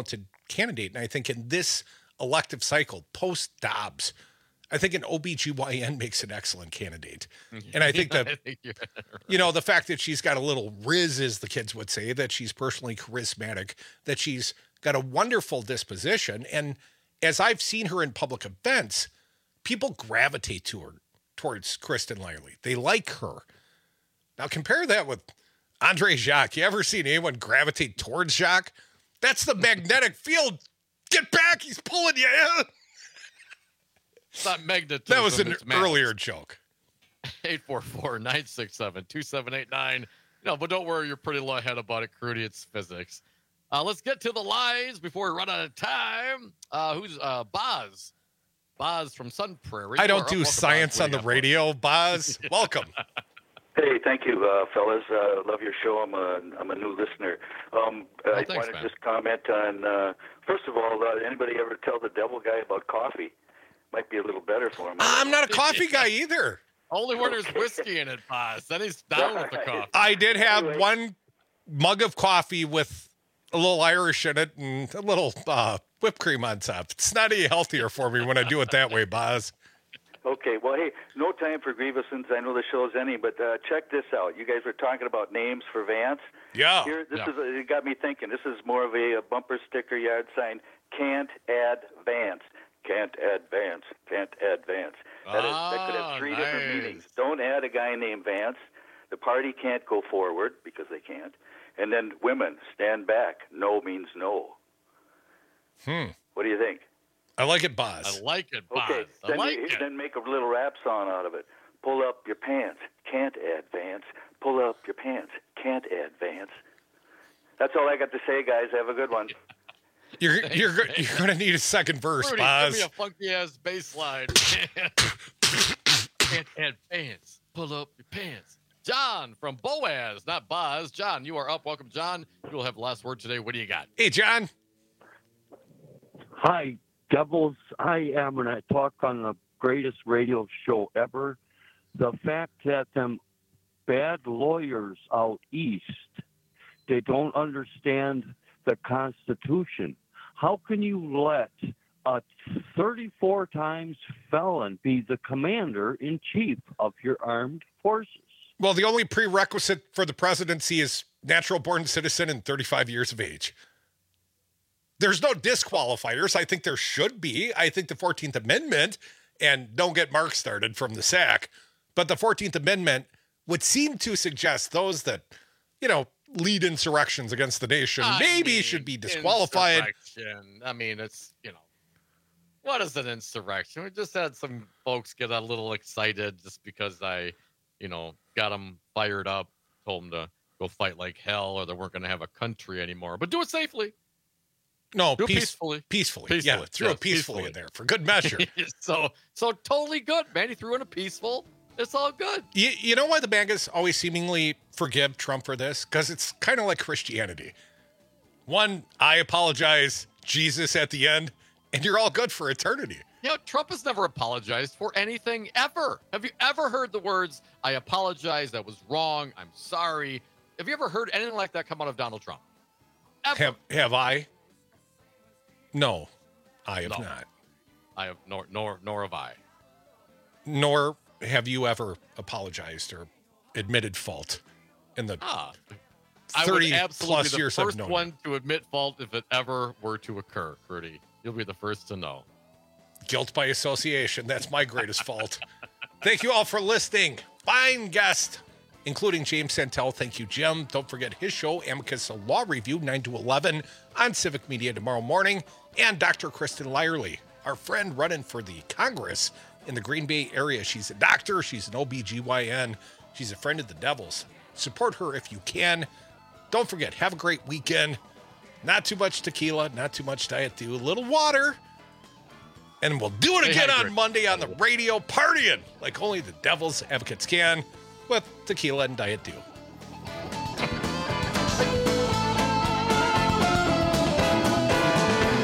candidate. And I think in this elective cycle, post-Dobbs, I think an OBGYN makes an excellent candidate. And I think that, you know, the fact that she's got a little riz, as the kids would say, that she's personally charismatic, that she's got a wonderful disposition. And as I've seen her in public events, people gravitate to her, towards Kristen Lyerly. They like her. Now compare that with Andre Jacques. You ever seen anyone gravitate towards Jacques? That's the magnetic field. Get back. He's pulling you in. It's not magnetism. That was an earlier joke. 844-967-2789. No, but don't worry. You're pretty low ahead about it, Crudy. It's physics. Let's get to the lines before we run out of time. Who's Boz? Boz from Sun Prairie. I don't do science on the radio. Boz, welcome. Hey, thank you, fellas. Love your show. I'm a new listener. I want to just comment on, first of all, anybody ever tell the devil guy about coffee? Might be a little better for him. I'm not a coffee guy either. Only when there's whiskey in it, Boz. Then he's down with the coffee. I did have one mug of coffee with a little Irish in it and a little whipped cream on top. It's not any healthier for me when I do it that way, Boz. Okay, well, hey, no time for grievances. I know the show's ending, but check this out. You guys were talking about names for Vance. Yeah. It got me thinking. This is more of a bumper sticker yard sign. Can't add Vance. Can't add Vance. Can't add Vance. That could have three different meanings. Don't add a guy named Vance. The party can't go forward because they can't. And then women, stand back. No means no. What do you think? I like it, Boz. I like it, Boz. Okay, then make a little rap song out of it. Pull up your pants. Can't add Vance. Pull up your pants. Can't add Vance. That's all I got to say, guys. Have a good one. You're going to need a second verse, Rudy, Boz. Give me a funky-ass bass line. Can't add pants. Pull up your pants. John from Boaz, not Boz. John, you are up. Welcome, John. You will have the last word today. What do you got? Hey, John. Hi, Devils. I am going to talk on the greatest radio show ever. The fact that them bad lawyers out east, they don't understand the Constitution. How can you let a 34 times felon be the commander-in-chief of your armed forces? Well, the only prerequisite for the presidency is natural-born citizen and 35 years of age. There's no disqualifiers. I think there should be. I think the 14th Amendment, and don't get Mark started from the sack, but the 14th Amendment would seem to suggest those that, you know, lead insurrections against the nation should be disqualified. I mean, it's, you know, what is an insurrection? We just had some folks get a little excited just because I, you know, got them fired up, told them to go fight like hell or they weren't going to have a country anymore. But do it safely. No, peacefully. Peacefully. Yeah, throw it peacefully in there for good measure. so totally good, man. He threw in a peaceful. It's all good. You know why the MAGAs always seemingly forgive Trump for this? Because it's kind of like Christianity. One, I apologize, Jesus at the end, and you're all good for eternity. You know, Trump has never apologized for anything ever. Have you ever heard the words, I apologize, that was wrong, I'm sorry? Have you ever heard anything like that come out of Donald Trump? Ever. Have I? No, I have not. I have nor have I. Nor have you ever apologized or admitted fault in the 30 plus years I've known you. I would absolutely be the first one to admit fault if it ever were to occur, Rudy. You'll be the first to know. Guilt by association. That's my greatest fault. Thank you all for listening. Fine guest, including James Santel. Thank you, Jim. Don't forget his show, Amicus Law Review, 9 to 11 on Civic Media tomorrow morning. And Dr. Kristen Lyerly, our friend running for the Congress in the Green Bay area. She's a doctor. She's an OBGYN. She's a friend of the Devils. Support her if you can. Don't forget, have a great weekend. Not too much tequila, not too much Diet Dew, a little water. And we'll do it again on Monday on the radio, partying like only the Devils advocates can with tequila and Diet Dew.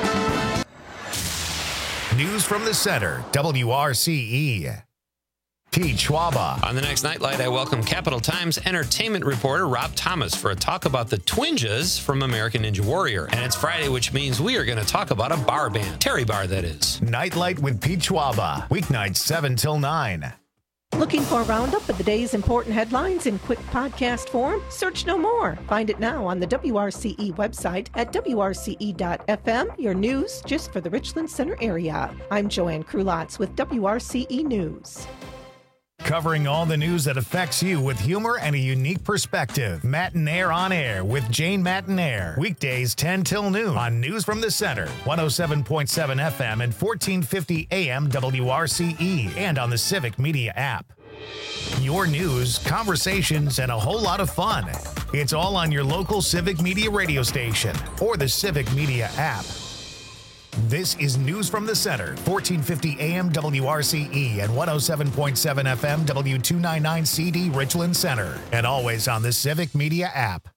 News from the center, WRCE. Pete Schwaba. On the next Nightlight, I welcome Capital Times entertainment reporter Rob Thomas for a talk about the Twinjas from American Ninja Warrior. And it's Friday, which means we are going to talk about a bar band. Terry Bar, that is. Nightlight with Pete Schwaba. Weeknights 7 till 9. Looking for a roundup of the day's important headlines in quick podcast form? Search no more. Find it now on the WRCE website at WRCE.FM, your news just for the Richland Center area. I'm Joanne Krulotz with WRCE News. Covering all the news that affects you with humor and a unique perspective. Matinaire on Air with Jane Matinaire. Weekdays 10 till noon on News from the Center. 107.7 FM and 1450 AM WRCE. And on the Civic Media app. Your news, conversations, and a whole lot of fun. It's all on your local Civic Media radio station or the Civic Media app. This is News from the Center, 1450 AM WRCE and 107.7 FM W299CD Richland Center, and always on the Civic Media app.